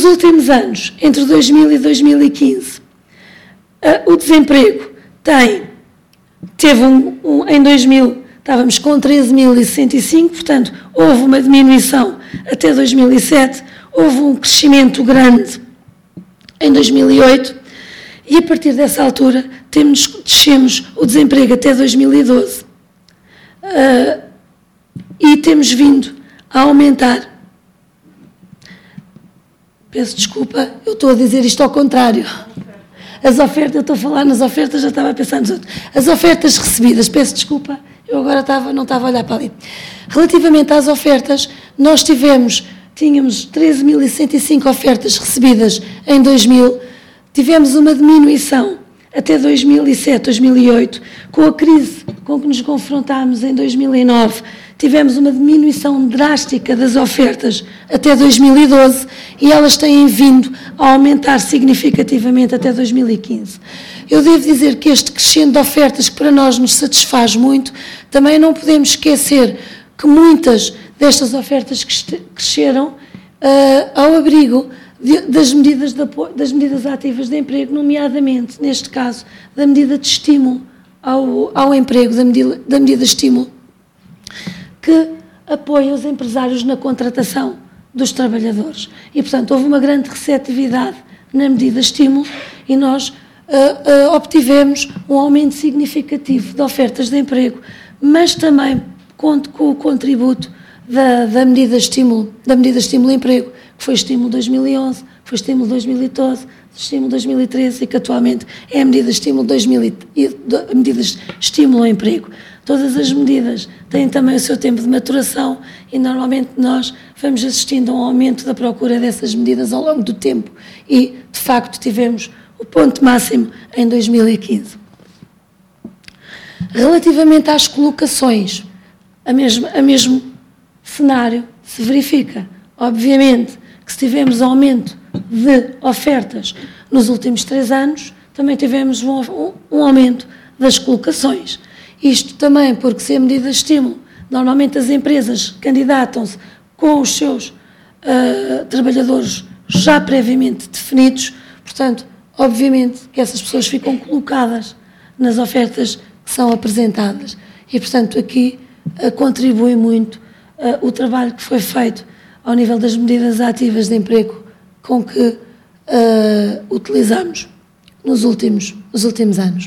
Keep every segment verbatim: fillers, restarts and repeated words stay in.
nos últimos anos, entre dois mil e dois mil e quinze, uh, o desemprego tem, teve um, um, em dois mil, estávamos com treze mil e sessenta e cinco, portanto, houve uma diminuição até dois mil e sete, houve um crescimento grande em dois mil e oito, e a partir dessa altura temos, descemos o desemprego até dois mil e doze. Uh, e temos vindo a aumentar. Peço desculpa, eu estou a dizer isto ao contrário. As ofertas, eu estou a falar nas ofertas, já estava a pensar nos outros. As ofertas recebidas, peço desculpa, eu agora estava, não estava a olhar para ali. Relativamente às ofertas, nós tivemos, tínhamos treze mil e sessenta e cinco ofertas recebidas em dois mil, tivemos uma diminuição até dois mil e sete, dois mil e oito, com a crise com que nos confrontámos em dois mil e nove, tivemos uma diminuição drástica das ofertas até dois mil e doze e elas têm vindo a aumentar significativamente até dois mil e quinze. Eu devo dizer que este crescendo de ofertas, que para nós nos satisfaz muito, também não podemos esquecer que muitas destas ofertas cresceram uh, ao abrigo de, das, medidas de apoio, das medidas ativas de emprego, nomeadamente, neste caso, da medida de estímulo ao, ao emprego, da medida, da medida de estímulo que apoia os empresários na contratação dos trabalhadores. E, portanto, houve uma grande receptividade na medida de estímulo e nós uh, uh, obtivemos um aumento significativo de ofertas de emprego, mas também conto com o contributo da, da medida de estímulo, da medida de estímulo emprego, que foi estímulo dois mil e onze, foi estímulo dois mil e doze, estímulo dois mil e treze e que atualmente é a medida de estímulo dois mil e a medida de estímulo ao emprego. Todas as medidas têm também o seu tempo de maturação e normalmente nós vamos assistindo a um aumento da procura dessas medidas ao longo do tempo e, de facto, tivemos o ponto máximo em dois mil e quinze. Relativamente às colocações, a mesmo, a mesmo cenário se verifica. Obviamente que se tivemos aumento de ofertas nos últimos três anos, também tivemos um, um, um aumento das colocações. Isto também porque, se a medida de estímulo, normalmente as empresas candidatam-se com os seus uh, trabalhadores já previamente definidos, portanto, obviamente que essas pessoas ficam colocadas nas ofertas que são apresentadas. E, portanto, aqui uh, contribui muito uh, o trabalho que foi feito ao nível das medidas ativas de emprego com que uh, utilizamos nos últimos, nos últimos anos.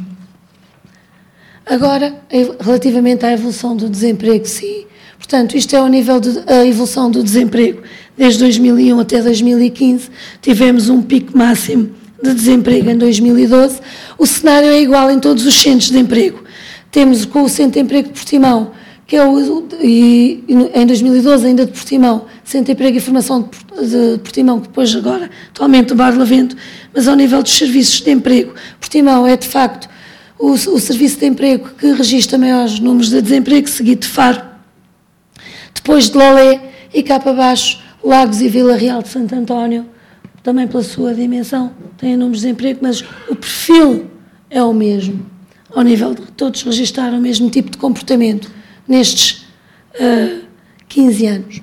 Agora, relativamente à evolução do desemprego, sim. Portanto, isto é o nível da evolução do desemprego. Desde dois mil e um até dois mil e quinze, tivemos um pico máximo de desemprego em dois mil e doze. O cenário é igual em todos os centros de emprego. Temos com o Centro de Emprego de Portimão, que é o, e, em dois mil e doze ainda de Portimão, Centro de Emprego e Formação de, de Portimão, que depois agora, atualmente, o Bar Lavento, mas ao nível dos serviços de emprego, Portimão é, de facto, O, o serviço de emprego que registra maiores números de desemprego, seguido de Faro, depois de Lolé e cá para baixo, Lagos e Vila Real de Santo António, também pela sua dimensão, têm números de emprego, mas o perfil é o mesmo, ao nível de todos registraram o mesmo tipo de comportamento nestes uh, quinze anos.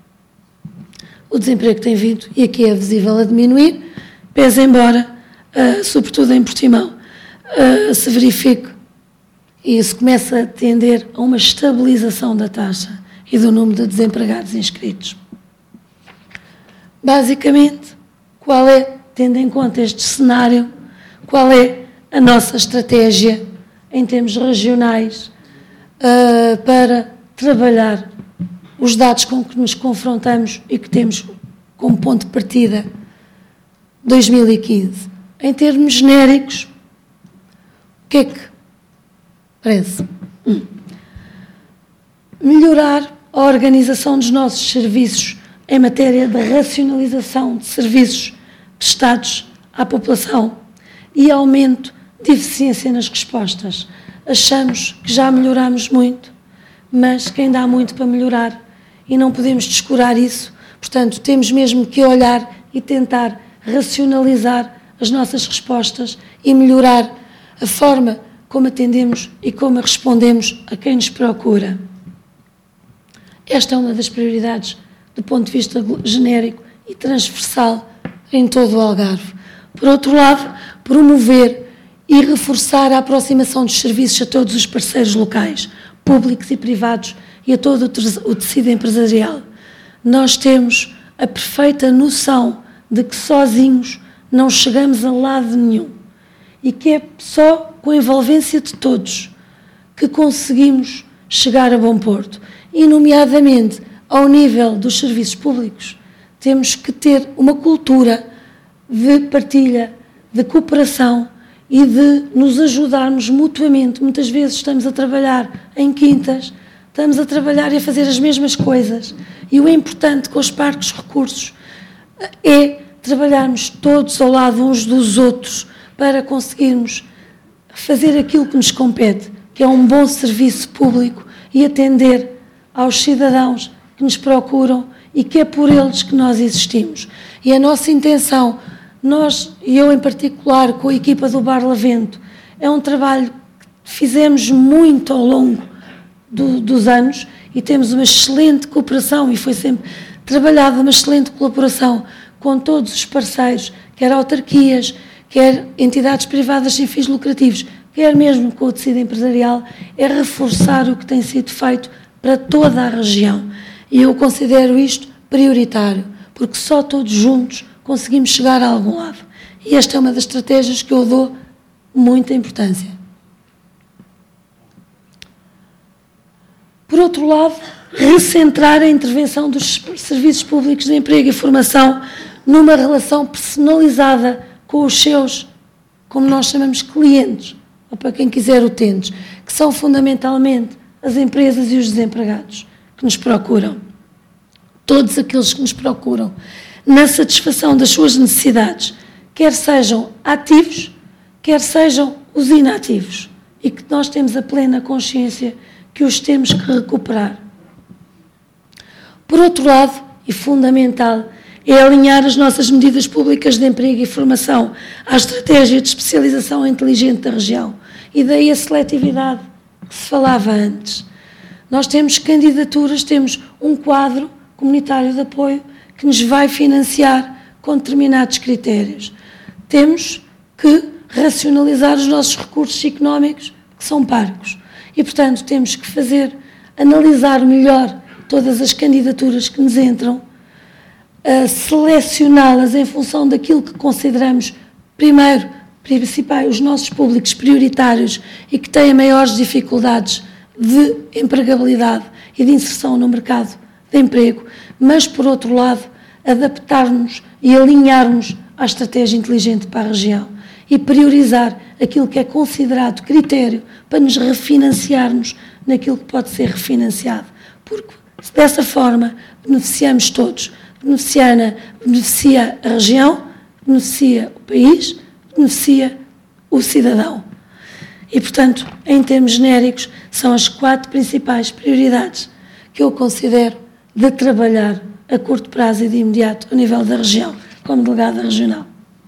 O desemprego tem vindo, e aqui é visível, a diminuir, pese embora, uh, sobretudo em Portimão, Uh, se verifique e isso começa a tender a uma estabilização da taxa e do número de desempregados inscritos. Basicamente, qual é, tendo em conta este cenário, qual é a nossa estratégia em termos regionais uh, para trabalhar os dados com que nos confrontamos e que temos como ponto de partida dois mil e quinze? Em termos genéricos, o que é que parece? Hum. Melhorar a organização dos nossos serviços em matéria de racionalização de serviços prestados à população e aumento de eficiência nas respostas. Achamos que já melhoramos muito, mas que ainda há muito para melhorar e não podemos descurar isso. Portanto, temos mesmo que olhar e tentar racionalizar as nossas respostas e melhorar a forma como atendemos e como respondemos a quem nos procura. Esta é uma das prioridades do ponto de vista genérico e transversal em todo o Algarve. Por outro lado, promover e reforçar a aproximação dos serviços a todos os parceiros locais, públicos e privados, e a todo o tecido empresarial. Nós temos a perfeita noção de que sozinhos não chegamos a lado nenhum e que é só com a envolvência de todos que conseguimos chegar a bom porto. E, nomeadamente, ao nível dos serviços públicos, temos que ter uma cultura de partilha, de cooperação e de nos ajudarmos mutuamente. Muitas vezes estamos a trabalhar em quintas, estamos a trabalhar e a fazer as mesmas coisas. E o importante com os parques recursos é trabalharmos todos ao lado uns dos outros para conseguirmos fazer aquilo que nos compete, que é um bom serviço público e atender aos cidadãos que nos procuram e que é por eles que nós existimos. E a nossa intenção, nós, e eu em particular, com a equipa do Bar Lavento, é um trabalho que fizemos muito ao longo do, dos anos e temos uma excelente cooperação e foi sempre trabalhada uma excelente colaboração com todos os parceiros, quer autarquias, quer entidades privadas sem fins lucrativos, quer mesmo com o tecido empresarial, é reforçar o que tem sido feito para toda a região. E eu considero isto prioritário, porque só todos juntos conseguimos chegar a algum lado. E esta é uma das estratégias que eu dou muita importância. Por outro lado, recentrar a intervenção dos serviços públicos de emprego e formação numa relação personalizada com os seus, como nós chamamos, clientes, ou para quem quiser, utentes, que são fundamentalmente as empresas e os desempregados que nos procuram. Todos aqueles que nos procuram na satisfação das suas necessidades, quer sejam ativos, quer sejam os inativos, e que nós temos a plena consciência que os temos que recuperar. Por outro lado, e fundamental, é alinhar as nossas medidas públicas de emprego e formação à estratégia de especialização inteligente da região. E daí a seletividade que se falava antes. Nós temos candidaturas, temos um quadro comunitário de apoio que nos vai financiar com determinados critérios. Temos que racionalizar os nossos recursos económicos, que são parcos. E, portanto, temos que fazer, analisar melhor todas as candidaturas que nos entram, a selecioná-las em função daquilo que consideramos, primeiro, principais, os nossos públicos prioritários e que têm maiores dificuldades de empregabilidade e de inserção no mercado de emprego, mas, por outro lado, adaptar-nos e alinhar-nos à estratégia inteligente para a região e priorizar aquilo que é considerado critério para nos refinanciarmos naquilo que pode ser refinanciado, porque dessa forma beneficiamos todos, beneficia, beneficia a região, beneficia o país, beneficia o cidadão. E, portanto, em termos genéricos, são as quatro principais prioridades que eu considero de trabalhar a curto prazo e de imediato ao nível da região, como delegada regional.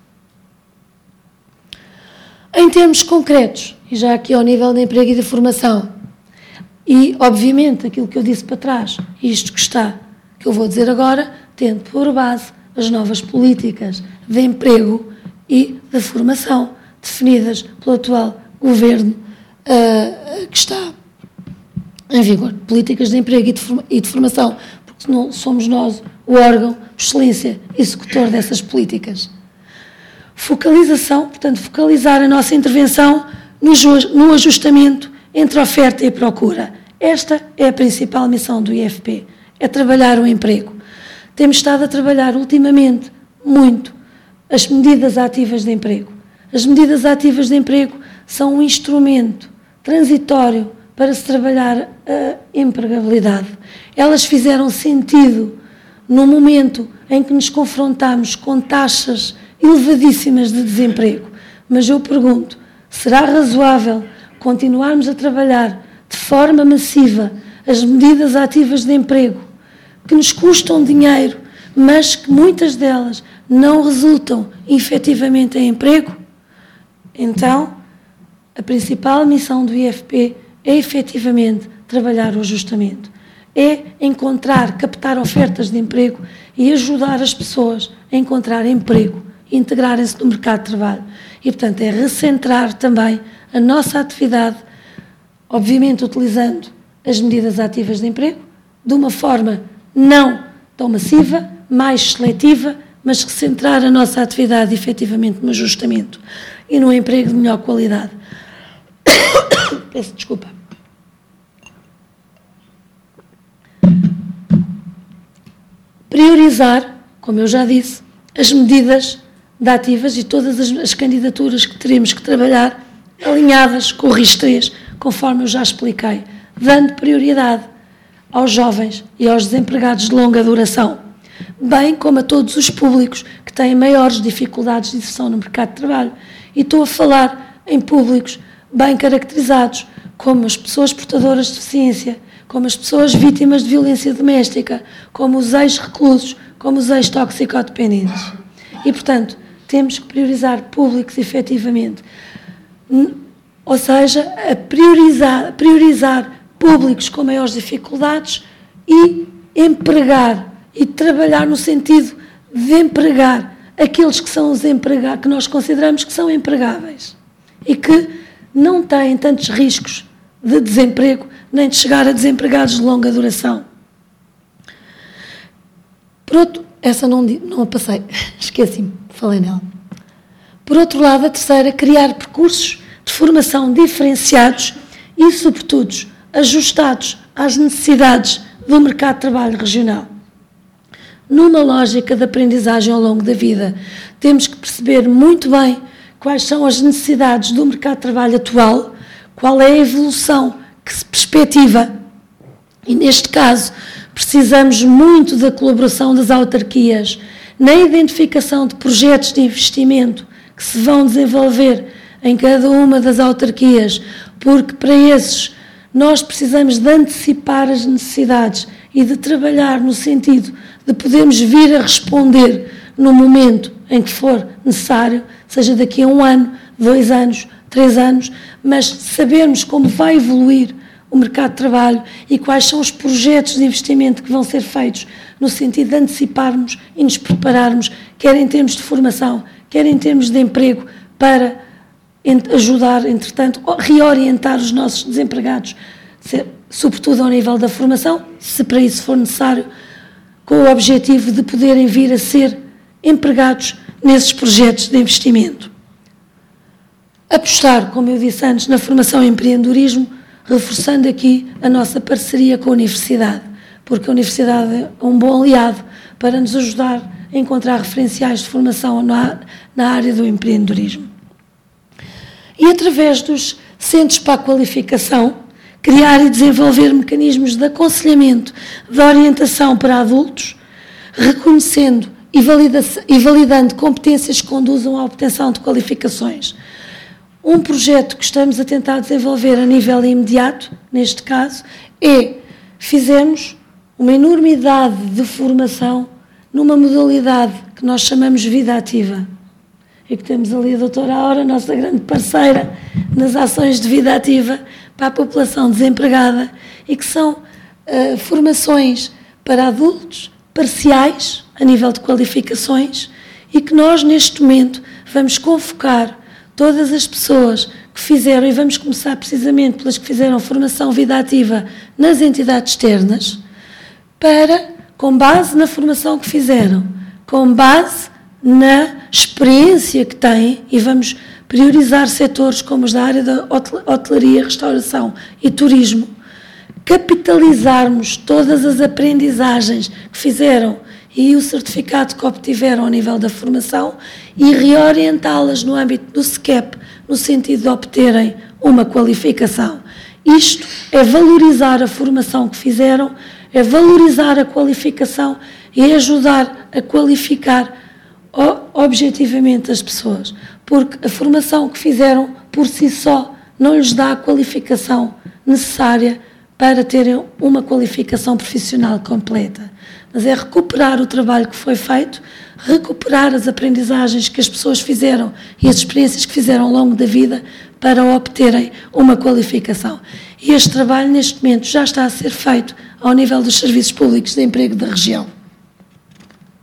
Em termos concretos, e já aqui ao nível de emprego e de formação, e, obviamente, aquilo que eu disse para trás, isto que está, que eu vou dizer agora, tendo por base as novas políticas de emprego e de formação definidas pelo atual governo uh, que está em vigor. Políticas de emprego e de, forma, e de formação, porque não somos nós o órgão de excelência executor dessas políticas. Focalização, portanto, focalizar a nossa intervenção no, no ajustamento entre oferta e procura. Esta é a principal missão do I F P, é trabalhar o emprego. Temos estado a trabalhar ultimamente muito as medidas ativas de emprego. As medidas ativas de emprego são um instrumento transitório para se trabalhar a empregabilidade. Elas fizeram sentido no momento em que nos confrontamos com taxas elevadíssimas de desemprego. Mas eu pergunto, será razoável continuarmos a trabalhar de forma massiva as medidas ativas de emprego, que nos custam dinheiro, mas que muitas delas não resultam efetivamente em emprego? Então, a principal missão do I F P é efetivamente trabalhar o ajustamento, é encontrar, captar ofertas de emprego e ajudar as pessoas a encontrar emprego, integrarem-se no mercado de trabalho. E, portanto, é recentrar também a nossa atividade, obviamente utilizando as medidas ativas de emprego, de uma forma não tão massiva, mais seletiva, mas recentrar a nossa atividade efetivamente no ajustamento e no emprego de melhor qualidade. Peço desculpa. Priorizar, como eu já disse, as medidas de ativas e todas as, as candidaturas que teremos que trabalhar alinhadas com o RIS três, conforme eu já expliquei, dando prioridade aos jovens e aos desempregados de longa duração, bem como a todos os públicos que têm maiores dificuldades de inserção no mercado de trabalho. E estou a falar em públicos bem caracterizados, como as pessoas portadoras de deficiência, como as pessoas vítimas de violência doméstica, como os ex-reclusos, como os ex-toxicodependentes. E, portanto, temos que priorizar públicos efetivamente. Ou seja, a priorizar, priorizar públicos com maiores dificuldades e empregar e trabalhar no sentido de empregar aqueles que são os empregados, que nós consideramos que são empregáveis e que não têm tantos riscos de desemprego, nem de chegar a desempregados de longa duração. Por outro, essa não, não a passei, esqueci-me, falei nela. Por outro lado, a terceira, criar percursos de formação diferenciados e, sobretudo, ajustados às necessidades do mercado de trabalho regional. Numa lógica de aprendizagem ao longo da vida, temos que perceber muito bem quais são as necessidades do mercado de trabalho atual, qual é a evolução que se perspectiva, e neste caso precisamos muito da colaboração das autarquias na identificação de projetos de investimento que se vão desenvolver em cada uma das autarquias, porque para esses nós precisamos de antecipar as necessidades e de trabalhar no sentido de podermos vir a responder no momento em que for necessário, seja daqui a um ano, dois anos, três anos, mas sabermos como vai evoluir o mercado de trabalho e quais são os projetos de investimento que vão ser feitos no sentido de anteciparmos e nos prepararmos, quer em termos de formação, quer em termos de emprego, para ajudar, entretanto, a reorientar os nossos desempregados, sobretudo ao nível da formação, se para isso for necessário, com o objetivo de poderem vir a ser empregados nesses projetos de investimento. Apostar, como eu disse antes, na formação e empreendedorismo, reforçando aqui a nossa parceria com a Universidade, porque a Universidade é um bom aliado para nos ajudar a encontrar referenciais de formação na, na área do empreendedorismo. E através dos centros para a qualificação, criar e desenvolver mecanismos de aconselhamento, de orientação para adultos, reconhecendo e, valida e validando competências que conduzam à obtenção de qualificações. Um projeto que estamos a tentar desenvolver a nível imediato, neste caso, é fizermos uma enormidade de formação numa modalidade que nós chamamos vida ativa. E que temos ali a doutora Aura, nossa grande parceira nas ações de vida ativa para a população desempregada, e que são uh, formações para adultos, parciais, a nível de qualificações, e que nós, neste momento, vamos convocar todas as pessoas que fizeram, e vamos começar precisamente pelas que fizeram formação vida ativa nas entidades externas, para, com base na formação que fizeram, com base na experiência que têm, e vamos priorizar setores como os da área da hotelaria, restauração e turismo, capitalizarmos todas as aprendizagens que fizeram e o certificado que obtiveram a nível da formação e reorientá-las no âmbito do S C E P, no sentido de obterem uma qualificação. Isto é valorizar a formação que fizeram, é valorizar a qualificação e ajudar a qualificar objetivamente as pessoas, porque a formação que fizeram por si só não lhes dá a qualificação necessária para terem uma qualificação profissional completa. Mas é recuperar o trabalho que foi feito, recuperar as aprendizagens que as pessoas fizeram e as experiências que fizeram ao longo da vida para obterem uma qualificação. E este trabalho, neste momento, já está a ser feito ao nível dos serviços públicos de emprego da região.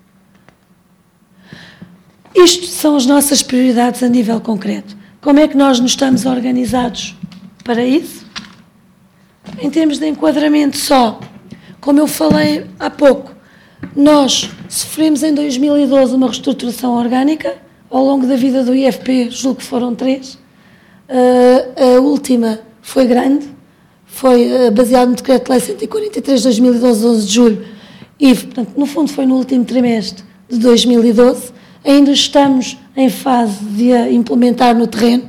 Isto são as nossas prioridades a nível concreto. Como é que nós nos estamos organizados para isso? Em termos de enquadramento só, como eu falei há pouco, nós sofremos em dois mil e doze uma reestruturação orgânica, ao longo da vida do I F P, julgo que foram três. Uh, a última foi grande, foi uh, baseada no Decreto-Lei cento e quarenta e três de dois mil e doze, onze de julho, e, portanto, no fundo foi no último trimestre de dois mil e doze. Ainda estamos em fase de a implementar no terreno.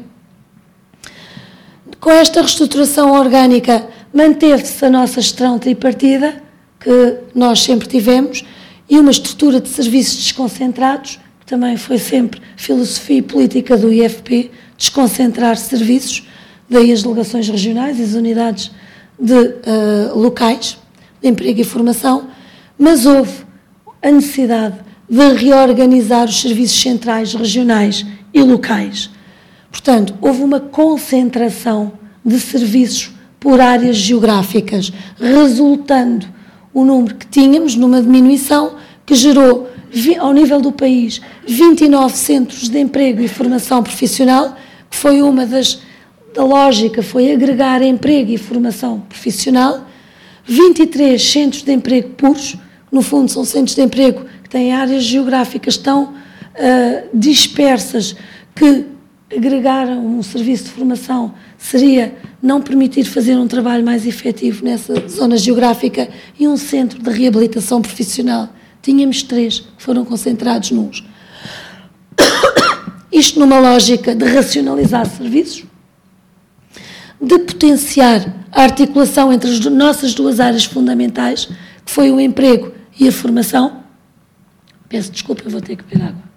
Com esta reestruturação orgânica, manteve-se a nossa gestão tripartida, que nós sempre tivemos, e uma estrutura de serviços desconcentrados, que também foi sempre filosofia e política do I F P, desconcentrar serviços, daí as delegações regionais e as unidades de, uh, locais de emprego e formação, mas houve a necessidade de reorganizar os serviços centrais, regionais e locais. Portanto, houve uma concentração de serviços por áreas geográficas, resultando o número que tínhamos numa diminuição que gerou, ao nível do país, vinte e nove centros de emprego e formação profissional, que foi uma das, da lógica, foi agregar emprego e formação profissional, vinte e três centros de emprego puros, no fundo são centros de emprego que têm áreas geográficas tão uh, dispersas que agregaram um serviço de formação seria não permitir fazer um trabalho mais efetivo nessa zona geográfica, e um centro de reabilitação profissional. Tínhamos três que foram concentrados nos. Isto numa lógica de racionalizar serviços, de potenciar a articulação entre as nossas duas áreas fundamentais, que foi o emprego e a formação. Peço desculpa, eu vou ter que beber água.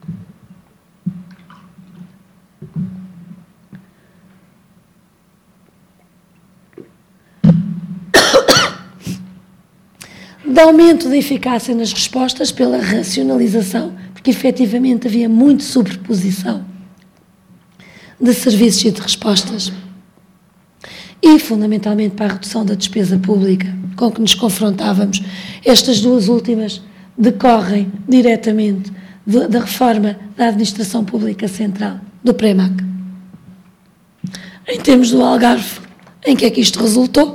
De aumento da eficácia nas respostas pela racionalização, porque efetivamente havia muito sobreposição de serviços e de respostas, e fundamentalmente para a redução da despesa pública com que nos confrontávamos. Estas duas últimas decorrem diretamente de, da reforma da Administração Pública Central, do PREMAC. Em termos do Algarve, em que é que isto resultou?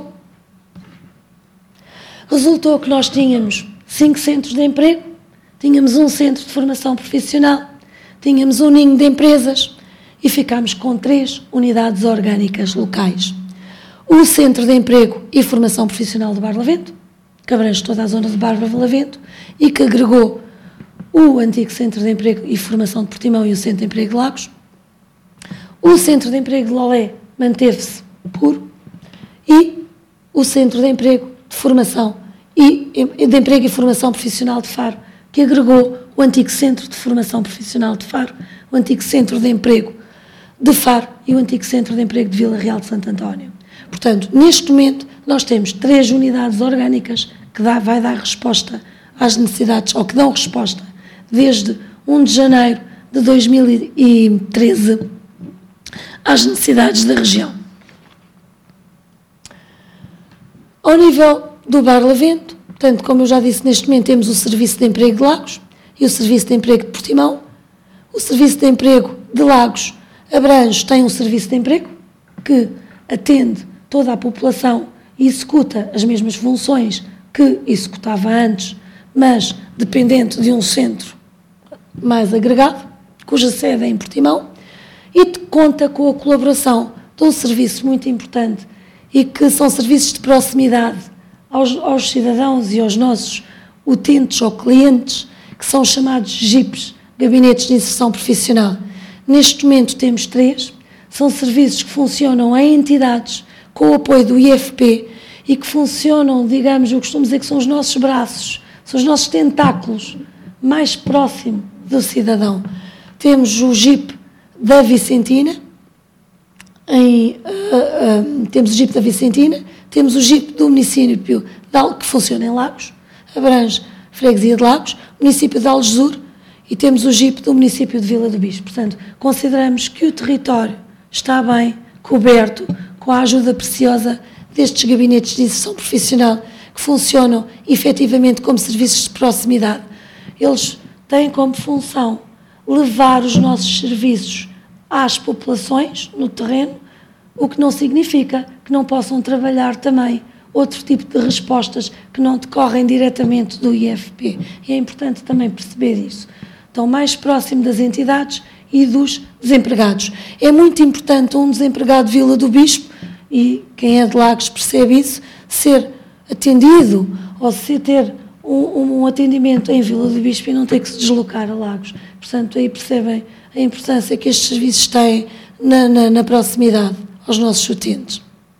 Resultou que nós tínhamos cinco centros de emprego, tínhamos um centro de formação profissional, tínhamos um ninho de empresas e ficámos com três unidades orgânicas locais. O Centro de Emprego e Formação Profissional do Barlavento, que abrange toda a zona de Barlavento e que agregou o antigo Centro de Emprego e Formação de Portimão e o Centro de Emprego de Lagos. O Centro de Emprego de Lolé manteve-se puro, e o Centro de Emprego de Formação e de Emprego e Formação Profissional de Faro, que agregou o antigo Centro de Formação Profissional de Faro, o antigo Centro de Emprego de Faro e o antigo Centro de Emprego de Vila Real de Santo António. Portanto, neste momento, nós temos três unidades orgânicas que dá, vai dar resposta às necessidades, ou que dão resposta, desde primeiro de janeiro de dois mil e treze, às necessidades da região. Ao nível do Barlavento, portanto, como eu já disse, neste momento temos o Serviço de Emprego de Lagos e o Serviço de Emprego de Portimão. O Serviço de Emprego de Lagos abrange, tem um serviço de emprego que atende toda a população e executa as mesmas funções que executava antes, mas dependente de um centro mais agregado, cuja sede é em Portimão, e conta com a colaboração de um serviço muito importante e que são serviços de proximidade aos, aos cidadãos e aos nossos utentes ou clientes, que são chamados G I Ps, Gabinetes de Inserção Profissional. Neste momento temos três, são serviços que funcionam em entidades com o apoio do I F P e que funcionam, digamos, eu costumo dizer que são os nossos braços, são os nossos tentáculos mais próximo do cidadão. Temos o G I P da Vicentina, em, uh, uh, temos o G I P da Vicentina, temos o G I P do município de Al, que funciona em Lagos, abrange Freguesia de Lagos, município de Algesur, e temos o G I P do município de Vila do Bispo. Portanto, consideramos que o território está bem coberto com a ajuda preciosa destes gabinetes de inserção profissional que funcionam efetivamente como serviços de proximidade. Eles têm como função levar os nossos serviços às populações, no terreno, o que não significa que não possam trabalhar também outro tipo de respostas que não decorrem diretamente do I F P. E é importante também perceber isso. Estão mais próximo das entidades e dos desempregados. É muito importante um desempregado de Vila do Bispo, e quem é de Lagos percebe isso, ser atendido ou se ter um, um atendimento em Vila do Bispo e não ter que se deslocar a Lagos. Portanto, aí percebem a importância que estes serviços têm na, na, na proximidade aos nossos utentes.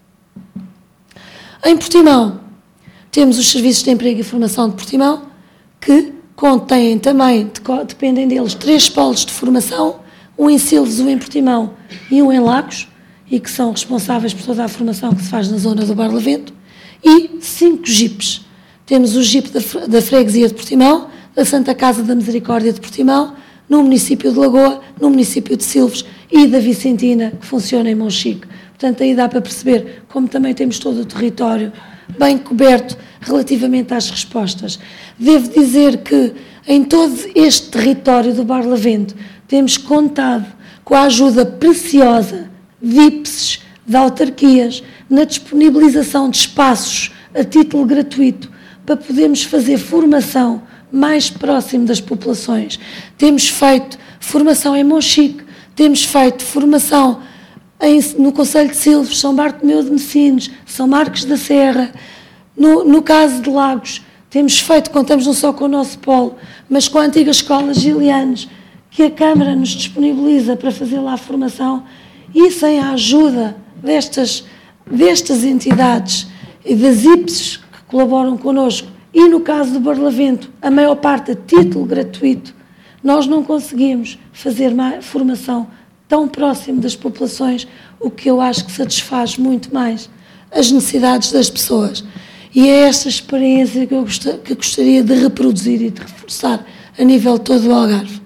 Em Portimão, temos os serviços de emprego e formação de Portimão, que contêm também, dependem deles, três polos de formação, um em Silves, um em Portimão e um em Lagos, e que são responsáveis por toda a formação que se faz na zona do Barlavento, e cinco jipes. Temos o jipe da, da Freguesia de Portimão, da Santa Casa da Misericórdia de Portimão, no município de Lagoa, no município de Silves e da Vicentina, que funciona em Monchique. Portanto, aí dá para perceber como também temos todo o território bem coberto relativamente às respostas. Devo dizer que em todo este território do Barlavento temos contado com a ajuda preciosa de I P S S, de autarquias, na disponibilização de espaços a título gratuito para podermos fazer formação mais próximo das populações. Temos feito formação em Monchique, temos feito formação em, no Concelho de Silves, São Bartomeu de Messinos, São Marcos da Serra. No, no caso de Lagos, temos feito, contamos não só com o nosso polo, mas com a antiga Escola Gilianes, que a Câmara nos disponibiliza para fazer lá a formação, e sem a ajuda destas, destas entidades e das I P S S que colaboram connosco, e no caso do Barlavento, a maior parte a título gratuito, nós não conseguimos fazer uma formação tão próximo das populações, o que eu acho que satisfaz muito mais as necessidades das pessoas. E é esta experiência que eu gost- que gostaria de reproduzir e de reforçar a nível todo do Algarve.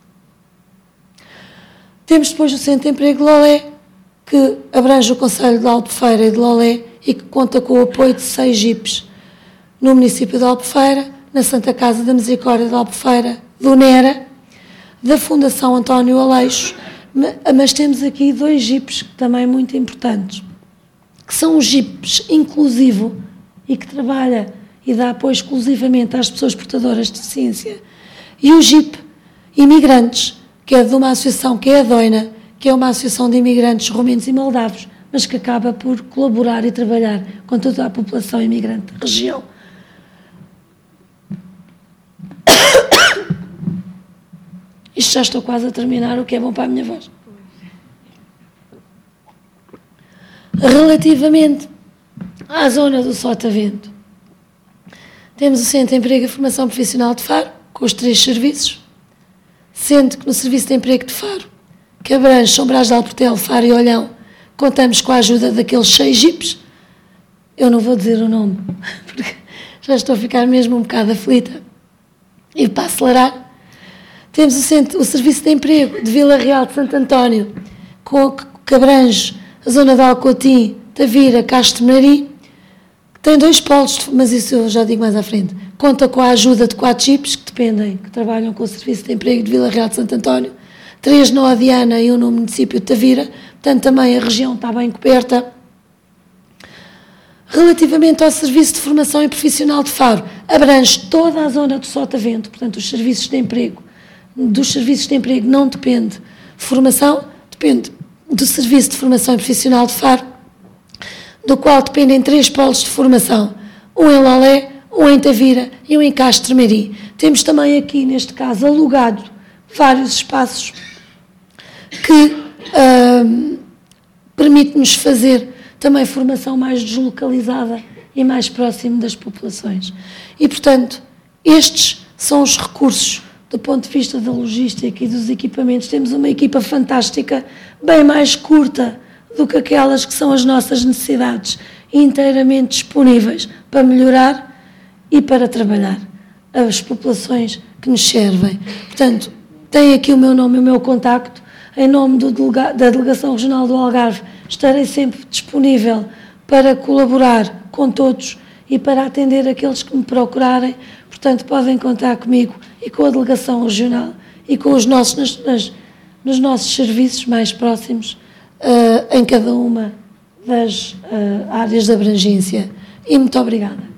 Temos depois o Centro de Emprego de Lolé, que abrange o Concelho de Albufeira e de Lolé e que conta com o apoio de seis jipes no município de Albufeira, na Santa Casa da Misericórdia de Albufeira, do Nera, da Fundação António Aleixo, mas temos aqui dois jipes também muito importantes, que são os jipes inclusivo e que trabalha e dá apoio exclusivamente às pessoas portadoras de deficiência, e o jip imigrantes, que é de uma associação que é a Doina, que é uma associação de imigrantes romenos e moldavos, mas que acaba por colaborar e trabalhar com toda a população imigrante da região. Isto já estou quase a terminar, o que é bom para a minha voz. Relativamente à zona do Sotavento, temos o Centro de Emprego e Formação Profissional de Faro, com os três serviços, sendo que no Serviço de Emprego de Faro, que abrange São Brás de Alportel, Faro e Olhão, contamos com a ajuda daqueles seis jipes. Eu não vou dizer o nome, porque já estou a ficar mesmo um bocado aflita. E para acelerar, temos o, centro, o Serviço de Emprego de Vila Real de Santo António, com, que abrange a zona de Alcotim, Tavira, Castro Marim, que tem dois polos, mas isso eu já digo mais à frente. Conta com a ajuda de quatro jipes que dependem, que trabalham com o Serviço de Emprego de Vila Real de Santo António, três no Odiana e um no município de Tavira, portanto também a região está bem coberta. Relativamente ao Serviço de Formação e Profissional de Faro, abrange toda a zona do Sotavento, portanto os serviços de emprego, dos serviços de emprego não depende de formação, depende do Serviço de Formação e Profissional de Faro, do qual dependem três polos de formação, um em Lolé, um em Tavira e um em Castro Marim. Temos também aqui, neste caso, alugado vários espaços que uh, permite-nos fazer também formação mais deslocalizada e mais próximo das populações. E, portanto, estes são os recursos do ponto de vista da logística e dos equipamentos. Temos uma equipa fantástica, bem mais curta do que aquelas que são as nossas necessidades, inteiramente disponíveis para melhorar e para trabalhar as populações que nos servem. Portanto, tem aqui o meu nome e o meu contacto. Em nome do delega- da Delegação Regional do Algarve, estarei sempre disponível para colaborar com todos e para atender aqueles que me procurarem. Portanto, podem contar comigo e com a Delegação Regional e com os nossos, nas, nas, nos nossos serviços mais próximos uh, em cada uma das uh, áreas de abrangência. E muito obrigada.